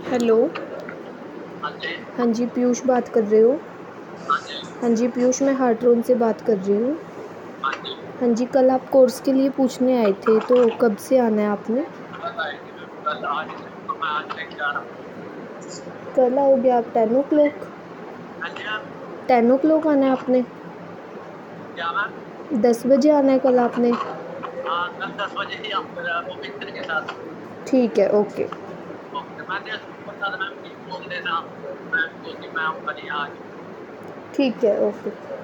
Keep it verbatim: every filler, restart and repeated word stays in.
Hello. हाँ जी। हाँ जी, पीयूष बात कर रहे हो? हाँ जी। हाँ जी पीयूष, मैं हार्ट्रोन से बात कर रही हूँ। हाँ जी। हाँ जी, कल आप कोर्स के लिए पूछने आए थे, तो कब से आना है आपने? कल आएगी मैम, कल आज से तो मैं आज लेके आ रहा हूँ। कल आओगे आप टेन ओ क्लॉक? हाँ जी मैम। टेन ओ क्लॉक आना है आपने? क्या मैम? दस बजे आना है कल आपने? हाँ, कल दस बजे ही आऊँगा वो मित्र के साथ। ठीक है, ओके। ओके, मैंने उसको बता देना मैम कि बोल देना मैम को कि मैं आऊँगा नहीं आज। ठीक है, ओके।